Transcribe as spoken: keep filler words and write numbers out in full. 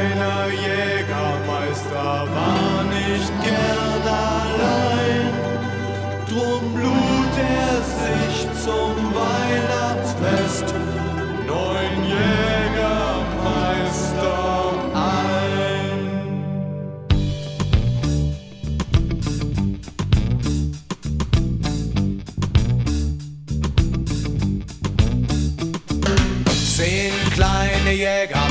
kleiner Jägermeister war nicht gern allein, drum lud er sich zum Weihnachtsfest neun Jägermeister ein. Zehn kleine Jäger